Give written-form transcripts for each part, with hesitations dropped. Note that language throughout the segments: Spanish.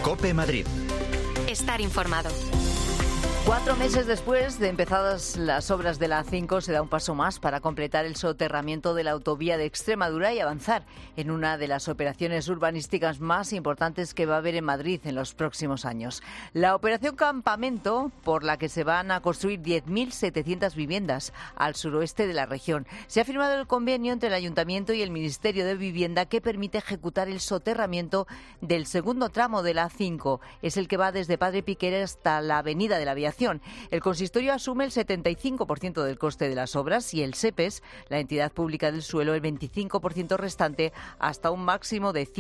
COPE Madrid. Estar informado. 4 meses después de empezadas las obras de la A5 se da un paso más para completar el soterramiento de la autovía de Extremadura y avanzar en una de las operaciones urbanísticas más importantes que va a haber en Madrid en los próximos años. La operación Campamento, por la que se van a construir 10.700 viviendas al suroeste de la región. Se ha firmado el convenio entre el Ayuntamiento y el Ministerio de Vivienda que permite ejecutar el soterramiento del segundo tramo de la A5. Es el que va desde Padre Piquer hasta la Avenida de la Aviación. El consistorio asume el 75% del coste de las obras y el SEPES, la entidad pública del suelo, el 25% restante, hasta un máximo de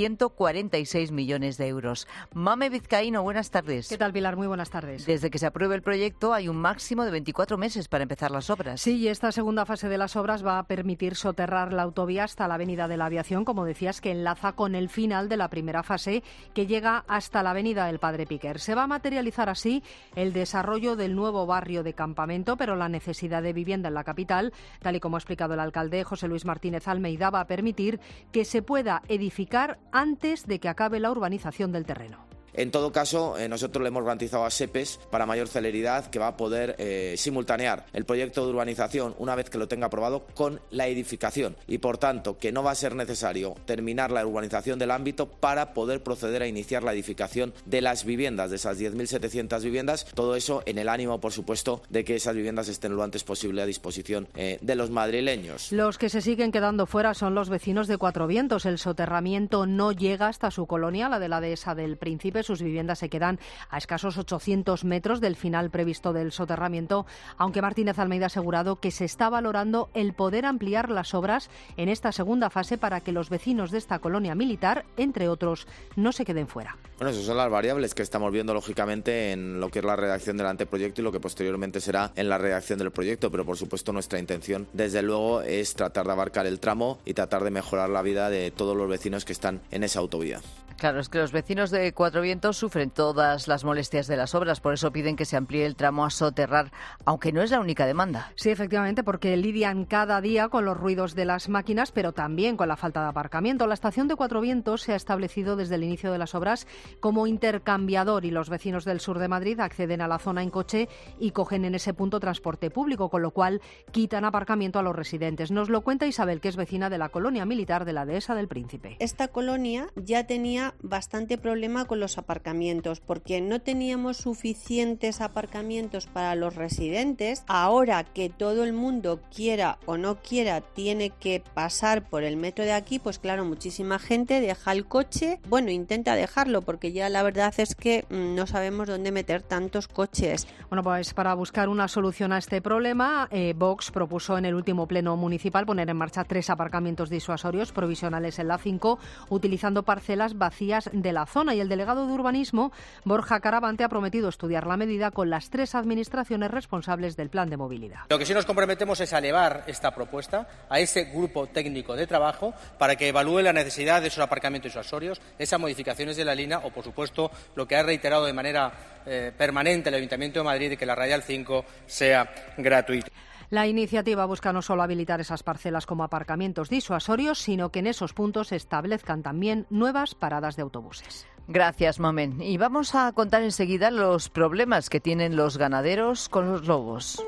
146 millones de euros. Mame Vizcaíno, buenas tardes. ¿Qué tal, Pilar? Muy buenas tardes. Desde que se apruebe el proyecto hay un máximo de 24 meses para empezar las obras. Sí, y esta segunda fase de las obras va a permitir soterrar la autovía hasta la Avenida de la Aviación, como decías, que enlaza con el final de la primera fase, que llega hasta la Avenida del Padre Piquer. Se va a materializar así el desarrollo del nuevo barrio de Campamento, pero la necesidad de vivienda en la capital, tal y como ha explicado el alcalde José Luis Martínez Almeida, va a permitir que se pueda edificar antes de que acabe la urbanización del terreno. En todo caso, nosotros le hemos garantizado a SEPES para mayor celeridad que va a poder simultanear el proyecto de urbanización una vez que lo tenga aprobado con la edificación y, por tanto, que no va a ser necesario terminar la urbanización del ámbito para poder proceder a iniciar la edificación de las viviendas, de esas 10.700 viviendas. Todo eso en el ánimo, por supuesto, de que esas viviendas estén lo antes posible a disposición de los madrileños. Los que se siguen quedando fuera son los vecinos de Cuatro Vientos. El soterramiento no llega hasta su colonia, la de la Dehesa del Príncipe. Sus viviendas se quedan a escasos 800 metros del final previsto del soterramiento, aunque Martínez Almeida ha asegurado que se está valorando el poder ampliar las obras en esta segunda fase para que los vecinos de esta colonia militar, entre otros, no se queden fuera. Bueno, esas son las variables que estamos viendo, lógicamente, en lo que es la redacción del anteproyecto y lo que posteriormente será en la redacción del proyecto, pero por supuesto nuestra intención, desde luego, es tratar de abarcar el tramo y tratar de mejorar la vida de todos los vecinos que están en esa autovía. Claro, es que los vecinos de Cuatro Vientos sufren todas las molestias de las obras, por eso piden que se amplíe el tramo a soterrar, aunque no es la única demanda. Sí, efectivamente, porque lidian cada día con los ruidos de las máquinas, pero también con la falta de aparcamiento. La estación de Cuatro Vientos se ha establecido desde el inicio de las obras como intercambiador y los vecinos del sur de Madrid acceden a la zona en coche y cogen en ese punto transporte público, con lo cual quitan aparcamiento a los residentes. Nos lo cuenta Isabel, que es vecina de la colonia militar de la Dehesa del Príncipe. Esta colonia ya tenía bastante problema con los aparcamientos porque no teníamos suficientes aparcamientos para los residentes. Ahora que todo el mundo, quiera o no quiera, tiene que pasar por el metro de aquí, pues claro, muchísima gente deja el coche, bueno, intenta dejarlo porque ya la verdad es que no sabemos dónde meter tantos coches. Bueno, pues para buscar una solución a este problema, Vox propuso en el último pleno municipal poner en marcha 3 aparcamientos disuasorios provisionales en la A5, utilizando parcelas vacías de la zona, y el delegado de urbanismo, Borja Caravante, ha prometido estudiar la medida con las 3 administraciones responsables del plan de movilidad. Lo que sí nos comprometemos es a elevar esta propuesta a ese grupo técnico de trabajo para que evalúe la necesidad de esos aparcamientos disuasorios, esas modificaciones de la línea o, por supuesto, lo que ha reiterado de manera permanente el Ayuntamiento de Madrid, de que la radial 5 sea gratuita. La iniciativa busca no solo habilitar esas parcelas como aparcamientos disuasorios, sino que en esos puntos se establezcan también nuevas paradas de autobuses. Gracias, Mamen. Y vamos a contar enseguida los problemas que tienen los ganaderos con los lobos.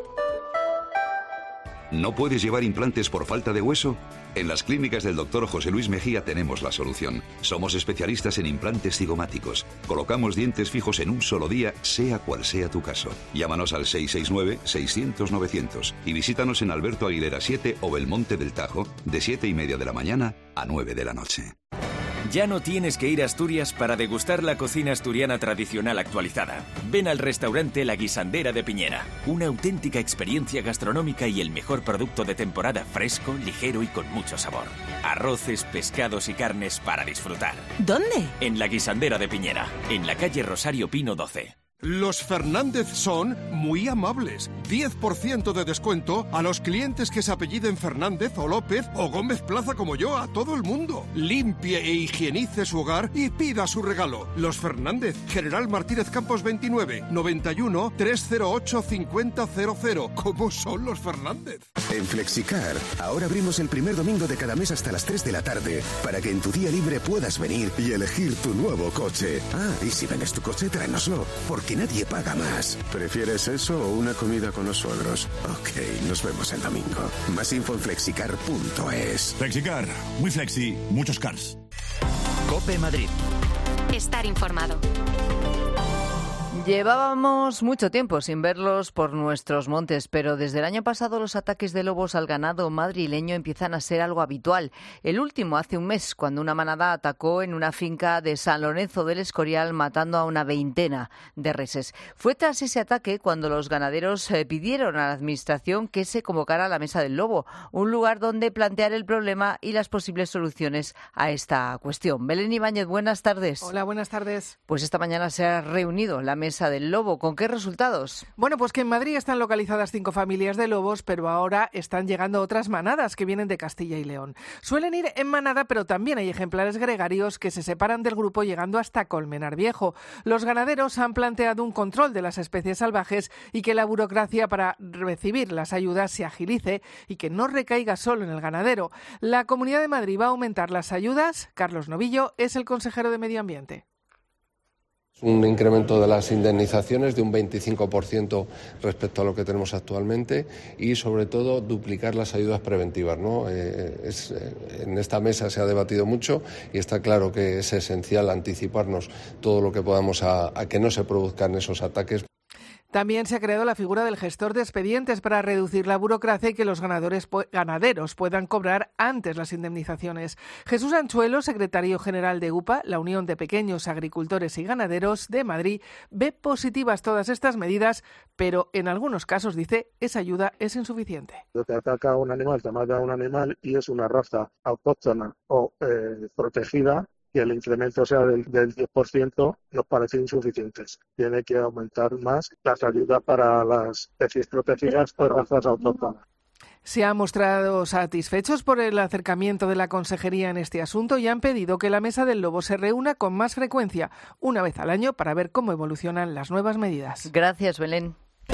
¿No puedes llevar implantes por falta de hueso? En las clínicas del Dr. José Luis Mejía tenemos la solución. Somos especialistas en implantes cigomáticos. Colocamos dientes fijos en un solo día, sea cual sea tu caso. Llámanos al 669-600-900 y visítanos en Alberto Aguilera 7 o Belmonte del Tajo, de 7:30 de la mañana a 9 de la noche. Ya no tienes que ir a Asturias para degustar la cocina asturiana tradicional actualizada. Ven al restaurante La Guisandera de Piñera. Una auténtica experiencia gastronómica y el mejor producto de temporada, fresco, ligero y con mucho sabor. Arroces, pescados y carnes para disfrutar. ¿Dónde? En La Guisandera de Piñera, en la calle Rosario Pino 12. Los Fernández son muy amables. 10% de descuento a los clientes que se apelliden Fernández o López o Gómez Plaza como yo, a todo el mundo. Limpie e higienice su hogar y pida su regalo. Los Fernández, General Martínez Campos 29, 91 308 5000. ¿Cómo son los Fernández? En Flexicar, ahora abrimos el primer domingo de cada mes hasta las 3 de la tarde, para que en tu día libre puedas venir y elegir tu nuevo coche. Ah, y si vendes tu coche, tráenoslo, porque nadie paga más. ¿Prefieres eso o una comida con los suegros? Ok, nos vemos el domingo. Más info en flexicar.es. Flexicar, muy flexi, muchos cars. COPE Madrid. Estar informado. Llevábamos mucho tiempo sin verlos por nuestros montes, pero desde el año pasado los ataques de lobos al ganado madrileño empiezan a ser algo habitual. El último hace un mes, cuando una manada atacó en una finca de San Lorenzo del Escorial, matando a una veintena de reses. Fue tras ese ataque cuando los ganaderos pidieron a la Administración que se convocara la Mesa del Lobo, un lugar donde plantear el problema y las posibles soluciones a esta cuestión. Belén Ibáñez, buenas tardes. Hola, buenas tardes. Pues esta mañana se ha reunido la Mesa del Lobo. ¿Con qué resultados? Bueno, pues que en Madrid están localizadas 5 familias de lobos, pero ahora están llegando otras manadas que vienen de Castilla y León. Suelen ir en manada, pero también hay ejemplares gregarios que se separan del grupo llegando hasta Colmenar Viejo. Los ganaderos han planteado un control de las especies salvajes y que la burocracia para recibir las ayudas se agilice y que no recaiga solo en el ganadero. La Comunidad de Madrid va a aumentar las ayudas. Carlos Novillo es el consejero de Medio Ambiente. Un incremento de las indemnizaciones de un 25% respecto a lo que tenemos actualmente y, sobre todo, duplicar las ayudas preventivas, ¿no? En esta mesa se ha debatido mucho y está claro que es esencial anticiparnos todo lo que podamos a que no se produzcan esos ataques. También se ha creado la figura del gestor de expedientes para reducir la burocracia y que los ganaderos puedan cobrar antes las indemnizaciones. Jesús Anchuelo, secretario general de UPA, la Unión de Pequeños Agricultores y Ganaderos de Madrid, ve positivas todas estas medidas, pero en algunos casos, dice, esa ayuda es insuficiente. Te ataca a un animal, te mata a un animal y es una raza autóctona o protegida, que el incremento sea del 10%, nos parece insuficientes. Tiene que aumentar más las ayudas para las especies protegidas o razas autóctonas. Se han mostrado satisfechos por el acercamiento de la Consejería en este asunto y han pedido que la Mesa del Lobo se reúna con más frecuencia, una vez al año, para ver cómo evolucionan las nuevas medidas. Gracias, Belén.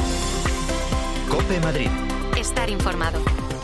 COPE Madrid. Estar informado.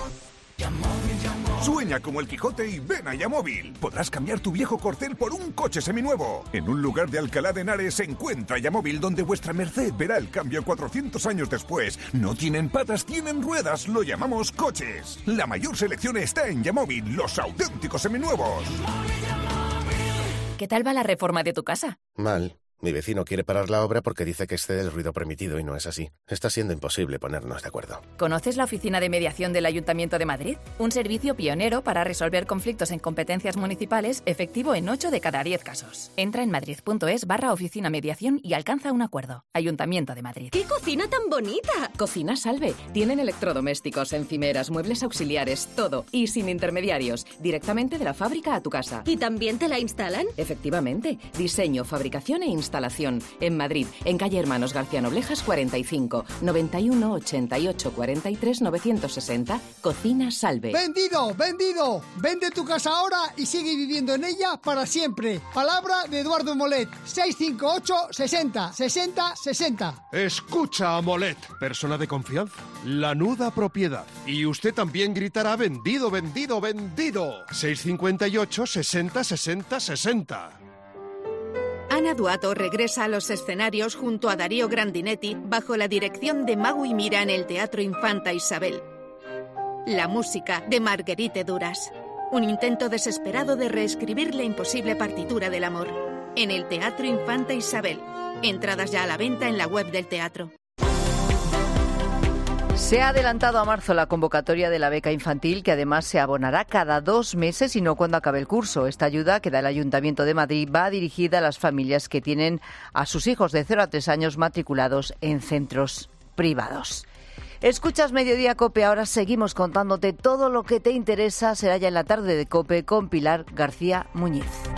Sueña como el Quijote y ven a Yamóvil. Podrás cambiar tu viejo Corcel por un coche seminuevo. En un lugar de Alcalá de Henares se encuentra Yamóvil, donde vuestra merced verá el cambio 400 años después. No tienen patas, tienen ruedas. Lo llamamos coches. La mayor selección está en Yamóvil, los auténticos seminuevos. ¿Qué tal va la reforma de tu casa? Mal. Mi vecino quiere parar la obra porque dice que excede el ruido permitido y no es así. Está siendo imposible ponernos de acuerdo. ¿Conoces la Oficina de Mediación del Ayuntamiento de Madrid? Un servicio pionero para resolver conflictos en competencias municipales, efectivo en 8 de cada 10 casos. Entra en madrid.es/oficina mediación y alcanza un acuerdo. Ayuntamiento de Madrid. ¡Qué cocina tan bonita! Cocina Salve. Tienen electrodomésticos, encimeras, muebles auxiliares, todo. Y sin intermediarios. Directamente de la fábrica a tu casa. ¿Y también te la instalan? Efectivamente. Diseño, fabricación e instalación. En Madrid, en calle Hermanos García Noblejas 45, 91 88 43 960. Cocina Salve. ¡Vendido! ¡Vendido! Vende tu casa ahora y sigue viviendo en ella para siempre. Palabra de Eduardo Molet. 658 60 60 60. Escucha a Molet, persona de confianza. Lanuda propiedad. Y usted también gritará vendido, vendido, vendido. 658 60 60 60. Ana Duato regresa a los escenarios junto a Darío Grandinetti bajo la dirección de Magui Mira en el Teatro Infanta Isabel. La música de Marguerite Duras. Un intento desesperado de reescribir la imposible partitura del amor. En el Teatro Infanta Isabel. Entradas ya a la venta en la web del teatro. Se ha adelantado a marzo la convocatoria de la beca infantil, que además se abonará cada 2 meses y no cuando acabe el curso. Esta ayuda que da el Ayuntamiento de Madrid va dirigida a las familias que tienen a sus hijos de 0 a 3 años matriculados en centros privados. Escuchas Mediodía COPE, ahora seguimos contándote todo lo que te interesa. Será ya en la tarde de COPE con Pilar García Muñiz.